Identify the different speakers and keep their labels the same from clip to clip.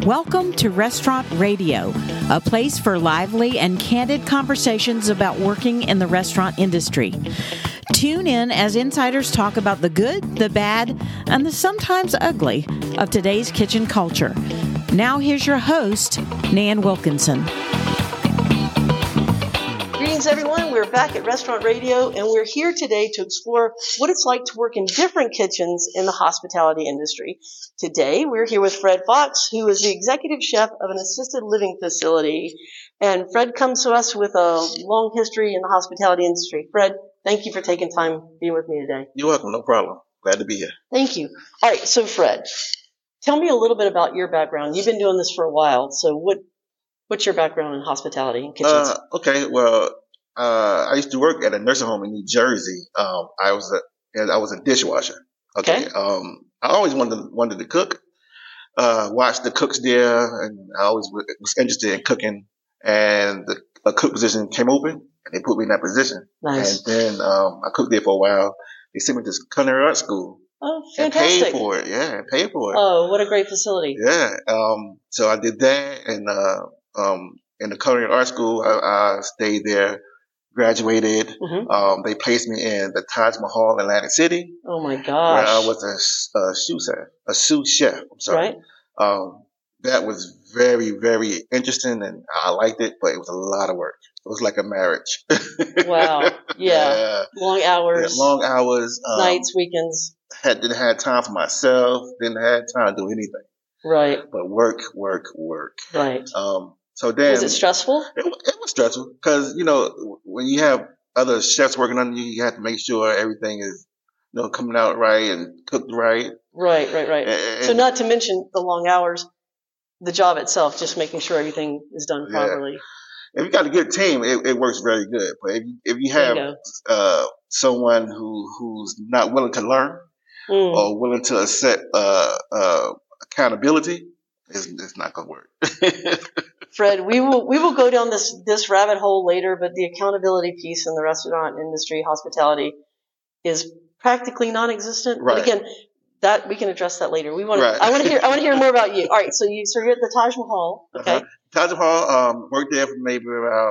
Speaker 1: Welcome to Restaurant Radio, a place for lively and candid conversations about working in the restaurant industry. Tune in as insiders talk about the good, the bad, and the sometimes ugly of today's kitchen culture. Now here's your host, Nan Wilkinson.
Speaker 2: Greetings, everyone. We're back at Restaurant Radio, and we're here today to explore what it's like to work in different kitchens in the hospitality industry. Today, we're here with Fred Fox, who is the executive chef of an assisted living facility. And Fred comes to us with a long history in the hospitality industry. Fred, thank you for taking time being with me today.
Speaker 3: You're welcome. No problem. Glad to be here.
Speaker 2: Thank you. All right. So, Fred, tell me a little bit about your background. You've been doing this for a while. So what's your background in hospitality and kitchens?
Speaker 3: Okay. Well, I used to work at a nursing home in New Jersey. I was a dishwasher. Okay. I always wanted to cook. Watched the cooks there, and I always was interested in cooking. And a cook position came open, and they put me in that position.
Speaker 2: Nice.
Speaker 3: And then I cooked there for a while. They sent me to culinary art school.
Speaker 2: Oh, fantastic!
Speaker 3: And paid for it. Yeah, and paid for it.
Speaker 2: Oh, what a great facility.
Speaker 3: Yeah. So I did that, and in the culinary art school, I stayed there. Graduated. Mm-hmm. They placed me in the Taj Mahal in Atlantic City.
Speaker 2: Oh my gosh!
Speaker 3: Where I was a sous chef. I'm sorry.
Speaker 2: Right.
Speaker 3: That was very, very interesting, and I liked it, but it was a lot of work. It was like a marriage.
Speaker 2: Wow. Yeah. Long hours.
Speaker 3: Yeah, long hours.
Speaker 2: Nights, weekends.
Speaker 3: Didn't have time for myself. Didn't have time to do anything.
Speaker 2: Right.
Speaker 3: But work.
Speaker 2: Right.
Speaker 3: So then,
Speaker 2: was it stressful?
Speaker 3: It was stressful because, when you have other chefs working under you, you have to make sure everything is, coming out right and cooked right.
Speaker 2: Right. And, so not to mention the long hours, the job itself, just making sure everything is done properly.
Speaker 3: If you got a good team, it works very good. But if you have someone who's not willing to learn or willing to accept accountability, it's not going to work.
Speaker 2: Fred, we will go down this rabbit hole later, but the accountability piece in the restaurant industry, hospitality, is practically non-existent.
Speaker 3: Right.
Speaker 2: But again, that we can address that later. I want to hear more about you. All right, so you're at the Taj Mahal. Okay.
Speaker 3: Taj Mahal, worked there for maybe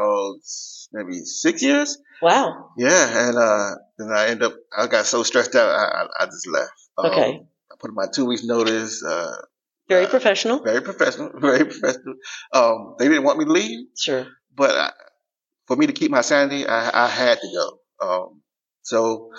Speaker 3: 6 years.
Speaker 2: Wow.
Speaker 3: Yeah, and then I got so stressed out, I just left.
Speaker 2: Okay.
Speaker 3: I put in my 2 weeks notice.
Speaker 2: Very professional.
Speaker 3: Very professional. They didn't want me to leave.
Speaker 2: Sure.
Speaker 3: But for me to keep my sanity, I had to go.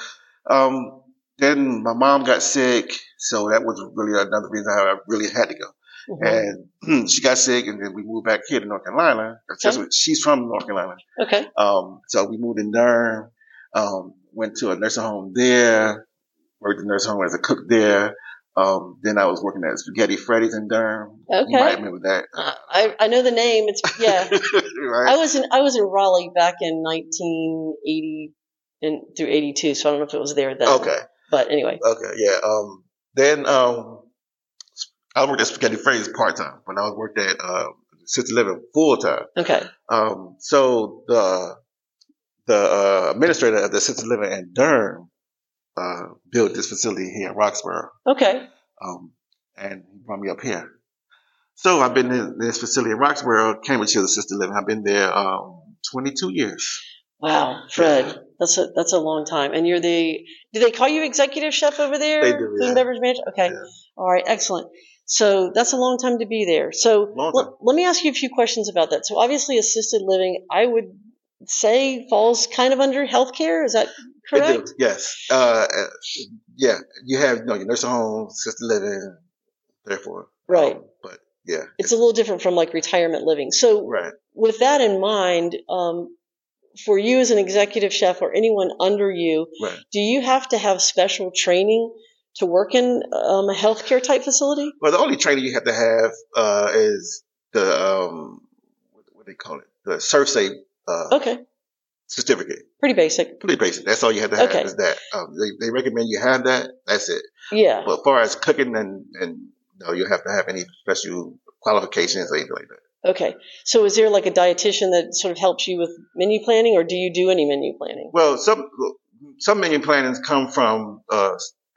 Speaker 3: Then my mom got sick, so that was really another reason I really had to go. Mm-hmm. And she got sick, and then we moved back here to North Carolina. Okay. She's from North Carolina.
Speaker 2: Okay.
Speaker 3: So we moved in Durham, went to a nursing home there, worked in a nursing home as a cook there. Then I was working at Spaghetti Freddy's in Durham.
Speaker 2: Okay.
Speaker 3: You might remember that.
Speaker 2: I know the name. It's
Speaker 3: right.
Speaker 2: I was in Raleigh back in 1980 through 82, so I don't know if it was there then.
Speaker 3: Okay.
Speaker 2: But anyway.
Speaker 3: Okay, yeah. Then I worked at Spaghetti Freddy's part-time when I worked at Assisted Living full-time.
Speaker 2: Okay.
Speaker 3: So the administrator of the Assisted Living in Durham built this facility here in Roxborough.
Speaker 2: Okay.
Speaker 3: And he brought me up here. So I've been in this facility in Roxborough, Cambridge Hill Assisted Living. I've been there 22 years.
Speaker 2: Wow, Fred, that's a long time. And do they call you executive chef over there?
Speaker 3: They do,
Speaker 2: Food and beverage manager? Okay.
Speaker 3: Yeah.
Speaker 2: All right, excellent. So that's a long time to be there. So let me ask you a few questions about that. So obviously assisted living, I would say falls kind of under healthcare. Is that correct?
Speaker 3: It do, yes. Yeah, you have your nursing home, assisted living, therefore.
Speaker 2: Right.
Speaker 3: But yeah.
Speaker 2: It's a little different from like retirement living. So
Speaker 3: right.
Speaker 2: With that in mind, for you as an executive chef or anyone under you,
Speaker 3: right.
Speaker 2: Do you have to have special training to work in a healthcare type facility?
Speaker 3: Well, the only training you have to have is the what do they call it? The ServSafe certificate.
Speaker 2: Pretty basic.
Speaker 3: That's all you have to have is that. They recommend you have that. That's it.
Speaker 2: Yeah.
Speaker 3: But as far as cooking and you have to have any special qualifications or anything like that.
Speaker 2: Okay. So is there like a dietitian that sort of helps you with menu planning, or do you do any menu planning?
Speaker 3: Well, some menu plannings come from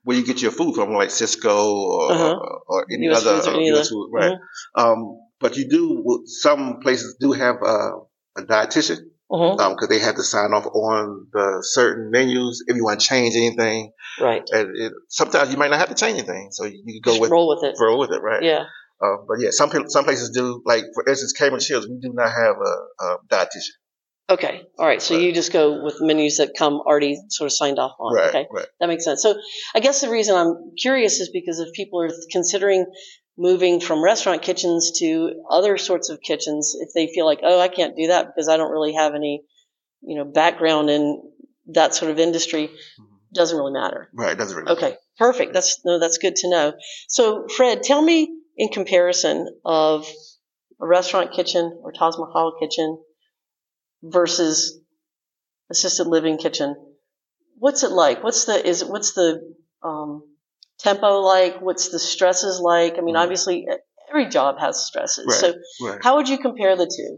Speaker 3: where you get your food from, like Cisco or any
Speaker 2: US
Speaker 3: other
Speaker 2: Foods or any
Speaker 3: US food, right? But some places do have a dietitian because they have to sign off on the certain menus if you want to change anything.
Speaker 2: Right.
Speaker 3: And sometimes you might not have to change anything, so you can go
Speaker 2: roll with it.
Speaker 3: Roll with it, right?
Speaker 2: Yeah.
Speaker 3: But yeah, some places do. Like for instance, Cameron Shields, we do not have a dietitian.
Speaker 2: Okay. All right. So you just go with menus that come already sort of signed off on.
Speaker 3: Right.
Speaker 2: Okay.
Speaker 3: Right.
Speaker 2: That makes sense. So I guess the reason I'm curious is because if people are considering moving from restaurant kitchens to other sorts of kitchens, if they feel like, oh, I can't do that because I don't really have any, background in that sort of industry, doesn't really matter.
Speaker 3: Right. It doesn't really matter.
Speaker 2: Okay. Perfect. That's good to know. So Fred, tell me in comparison of a restaurant kitchen or Taj Mahal kitchen versus assisted living kitchen. What's it like? What's the tempo like? What's the stresses like? I mean, obviously every job has stresses.
Speaker 3: Right,
Speaker 2: So
Speaker 3: right.
Speaker 2: how would you compare the two?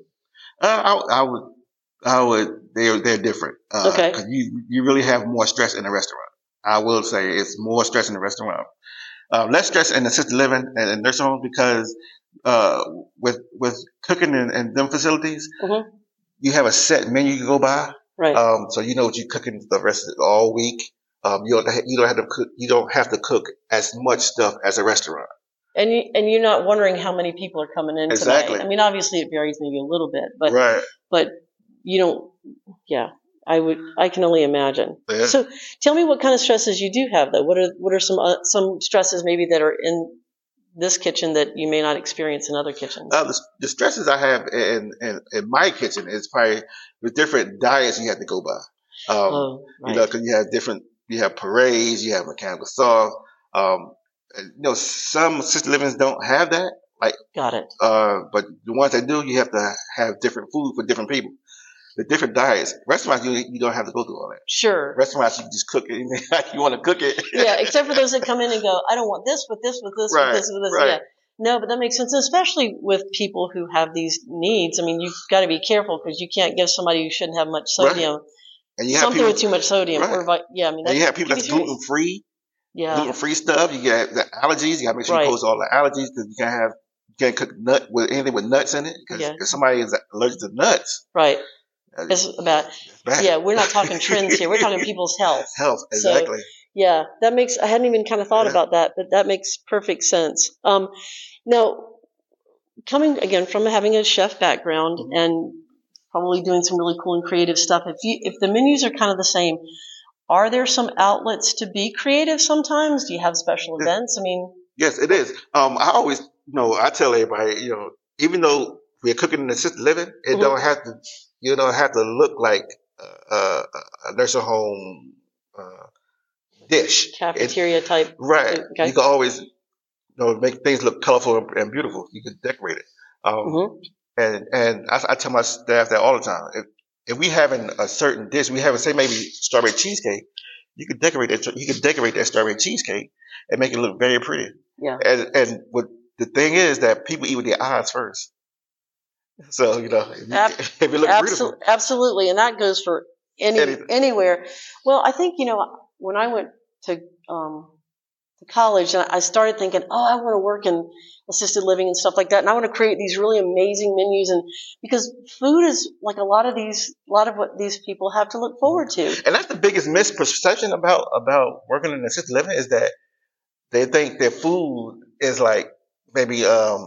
Speaker 3: I would, they're different.
Speaker 2: Okay.
Speaker 3: 'Cause you really have more stress in a restaurant. I will say it's more stress in the restaurant. Less stress in assisted living and nursing homes because, with cooking in them facilities, you have a set menu you go by.
Speaker 2: Right.
Speaker 3: So you know what you're cooking the rest of all week. You don't have to cook as much stuff as a restaurant.
Speaker 2: And you're not wondering how many people are coming in
Speaker 3: Exactly.
Speaker 2: today. I mean, obviously it varies maybe a little bit, but
Speaker 3: Right.
Speaker 2: but you don't. Yeah, I can only imagine.
Speaker 3: Yeah.
Speaker 2: So tell me what kind of stresses you do have though. What are some stresses maybe that are in this kitchen that you may not experience in other kitchens?
Speaker 3: The stresses I have in my kitchen is probably with different diets you have to go by.
Speaker 2: Right.
Speaker 3: Because you have parades, you have mechanical saws. Some assisted livings don't have that.
Speaker 2: Got it.
Speaker 3: But the ones that do, you have to have different food for different people. The different diets. Restaurants, you don't have to go through all that.
Speaker 2: Sure.
Speaker 3: Restaurants, you can just cook it how you want to cook it.
Speaker 2: Yeah, except for those that come in and go, I don't want this with this, with this,
Speaker 3: Right,
Speaker 2: with this, with this.
Speaker 3: right.
Speaker 2: Yeah. No, but that makes sense, especially with people who have these needs. I mean, you've got to be careful because you can't give somebody who shouldn't have much sodium
Speaker 3: Right. And you have
Speaker 2: something
Speaker 3: people
Speaker 2: with too much sodium.
Speaker 3: Right.
Speaker 2: Or, yeah, I mean,
Speaker 3: and you have people that's gluten free.
Speaker 2: Yeah.
Speaker 3: Gluten free stuff. You get the allergies. You got to make sure
Speaker 2: Right.
Speaker 3: you post all the allergies because you can't cook anything with nuts in it because if somebody is allergic to nuts.
Speaker 2: Right. It's bad.
Speaker 3: Bad.
Speaker 2: Yeah, we're not talking trends here. We're talking people's health.
Speaker 3: Health, exactly.
Speaker 2: So, yeah, I hadn't even kind of thought about that, but that makes perfect sense. Now, coming again from having a chef background and probably doing some really cool and creative stuff, if the menus are kind of the same, are there some outlets to be creative sometimes? Do you have special events? I mean,
Speaker 3: yes, it is. I always, I tell everybody, even though we're cooking in assisted living, it don't have to. You don't have to look like a nursing home dish.
Speaker 2: Cafeteria type.
Speaker 3: Right.
Speaker 2: Okay.
Speaker 3: You can always make things look colorful and beautiful. You can decorate it. And I tell my staff that all the time. If we having a certain dish, say maybe strawberry cheesecake, you could decorate that. You could decorate that strawberry cheesecake and make it look very pretty.
Speaker 2: Yeah.
Speaker 3: And what the thing is that people eat with their eyes first. So, if it looks beautiful.
Speaker 2: Absolutely. And that goes for anywhere. Well, I think, when I went to college, and I started thinking, I want to work in assisted living and stuff like that. And I want to create these really amazing menus. And because food is like a lot of what these people have to look forward to.
Speaker 3: And that's the biggest misperception about working in assisted living is that they think their food is like maybe,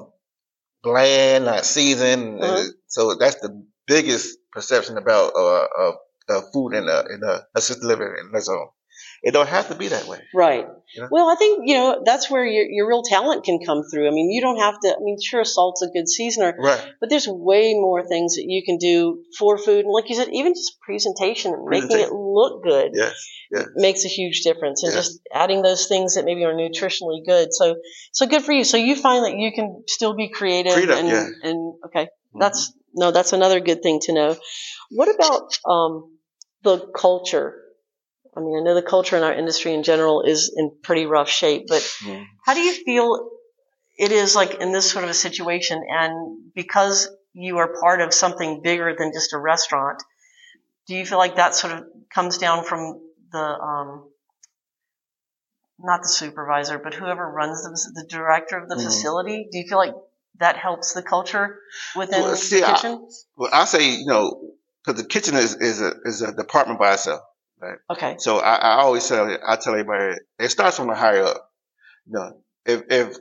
Speaker 3: bland, not seasoned. So that's the biggest perception about food in a assisted living in nursing home. It don't have to be that way.
Speaker 2: Right. Well, I think, that's where your real talent can come through. I mean, you don't have to, sure, salt's a good seasoner.
Speaker 3: Right.
Speaker 2: But there's way more things that you can do for food. And like you said, even just presentation, making it look good makes a huge difference. And just adding those things that maybe are nutritionally good. So good for you. So you find that you can still be creative. And okay. That's another good thing to know. What about the culture? I mean, I know the culture in our industry in general is in pretty rough shape, but how do you feel it is like in this sort of a situation? And because you are part of something bigger than just a restaurant, do you feel like that sort of comes down from the not the supervisor, but whoever runs the director of the facility, do you feel like that helps the culture within the kitchen?
Speaker 3: I say, because the kitchen is a department by itself. Right?
Speaker 2: Okay.
Speaker 3: So I always tell everybody, it starts from the higher up. If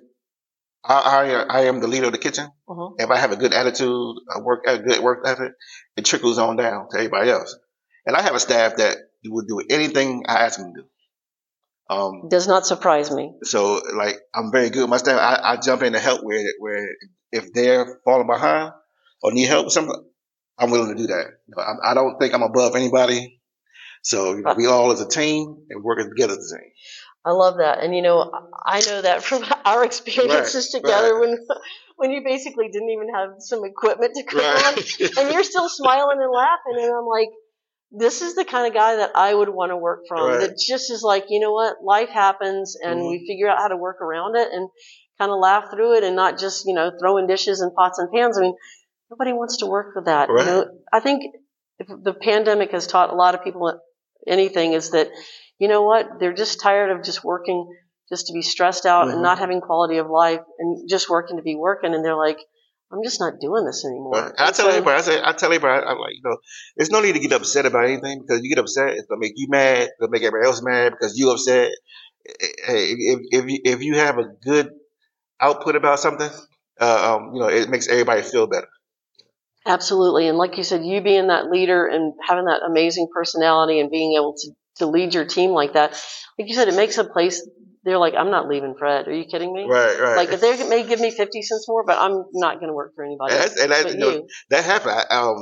Speaker 3: I am the leader of the kitchen, if I have a good attitude, a good work ethic, it trickles on down to everybody else. And I have a staff that will do anything I ask them to do.
Speaker 2: Does not surprise me.
Speaker 3: So, I'm very good with my staff. I jump in to help where if they're falling behind or need help with something, I'm willing to do that. I don't think I'm above anybody. So, we all as a team and working together as a team.
Speaker 2: I love that. And, I know that from our experiences together when you basically didn't even have some equipment to cook on, and you're still smiling and laughing. And I'm like, this is the kind of guy that I would want to work from. That just is like, you know what, life happens, and we figure out how to work around it and kind of laugh through it, and not just, throwing dishes and pots and pans. I mean, nobody wants to work with that.
Speaker 3: Right.
Speaker 2: I think if the pandemic has taught a lot of people anything, is that, you know what, they're just tired of just working just to be stressed out and not having quality of life, and just working to be working. And they're like, I'm just not doing this anymore.
Speaker 3: Right. I tell everybody, I'm like, there's no need to get upset about anything, because you get upset, it's gonna make you mad, it'll make everybody else mad because you upset. Hey, if you have a good output about something, it makes everybody feel better.
Speaker 2: Absolutely. And like you said, you being that leader and having that amazing personality and being able to lead your team like that, like you said, it makes a place. They're like, I'm not leaving Fred. Are you kidding me?
Speaker 3: Right.
Speaker 2: Like, if they may give me 50 cents more, but I'm not going to work for anybody else.
Speaker 3: That happened.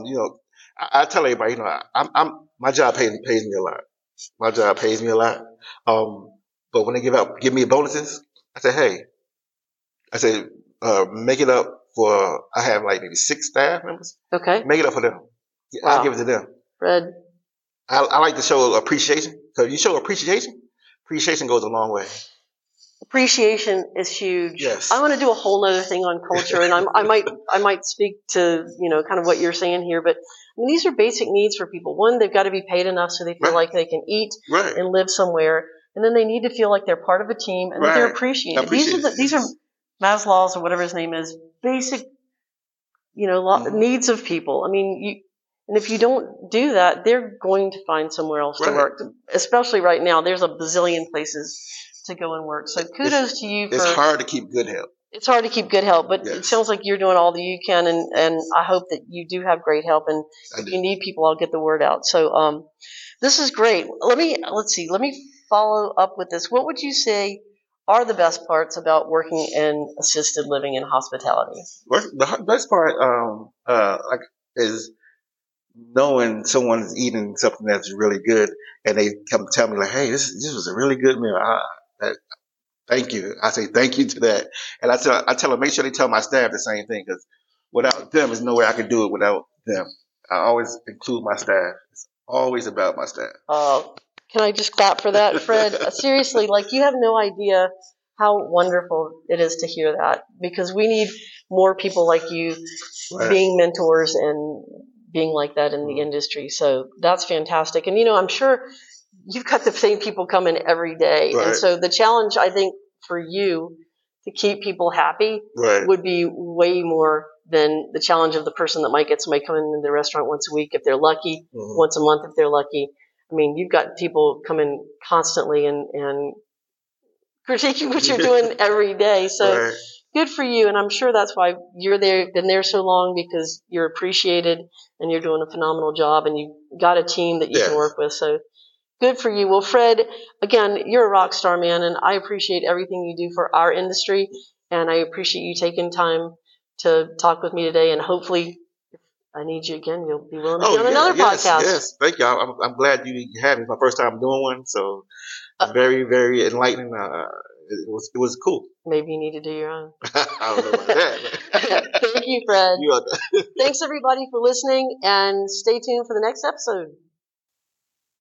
Speaker 3: I tell everybody, my job pays me a lot. My job pays me a lot. But when they give me bonuses, I say, make it up for, I have maybe 6 staff members.
Speaker 2: Okay.
Speaker 3: Make it up for them.
Speaker 2: Wow.
Speaker 3: I'll give it to them.
Speaker 2: Fred.
Speaker 3: I like to show appreciation, because you show appreciation goes a long way.
Speaker 2: Appreciation is huge.
Speaker 3: Yes.
Speaker 2: I want to do a whole other thing on culture, and I might speak to, kind of what you're saying here, but I mean, these are basic needs for people. One, they've got to be paid enough so they feel like they can eat and live somewhere, and then they need to feel like they're part of a team and that they're appreciated. These are Maslow's, or whatever his name is, basic, needs of people. I mean, and if you don't do that, they're going to find somewhere else to work. Especially right now, there's a bazillion places to go and work. So kudos to you.
Speaker 3: It's hard to keep good help.
Speaker 2: It's hard to keep good help, but it sounds like you're doing all that you can, and I hope that you do have great help. And if you need people, I'll get the word out. So this is great. Let me follow up with this. What would you say are the best parts about working in assisted living and hospitality?
Speaker 3: The best part is knowing someone's eating something that's really good, and they come tell me like, "Hey, this was a really good meal. Thank you." I say thank you to that, and I tell them, make sure they tell my staff the same thing, because without them, there's no way I can do it without them. I always include my staff. It's always about my staff.
Speaker 2: Can I just clap for that, Fred? Seriously, you have no idea how wonderful it is to hear that, because we need more people like you being mentors and being like that in the industry. So that's fantastic. And, I'm sure you've got the same people coming every day. Right. And so the challenge, I think, for you to keep people happy would be way more than the challenge of the person that might get somebody coming into the restaurant once a week if they're lucky, once a month if they're lucky. I mean, you've got people coming constantly and critiquing what you're doing every day. So good for you. And I'm sure that's why you're been there so long, because you're appreciated and you're doing a phenomenal job, and you've got a team that you can work with. So good for you. Well, Fred, again, you're a rock star, man, and I appreciate everything you do for our industry. And I appreciate you taking time to talk with me today. And hopefully, if I need you again, you'll be willing to be on another podcast. Yes,
Speaker 3: thank you. I'm glad you had me. It's my first time doing one, so very, very enlightening. It was cool.
Speaker 2: Maybe you need to do your own.
Speaker 3: I don't know about that.
Speaker 2: Thank you, Fred. Thanks, everybody, for listening, and stay tuned for the next episode.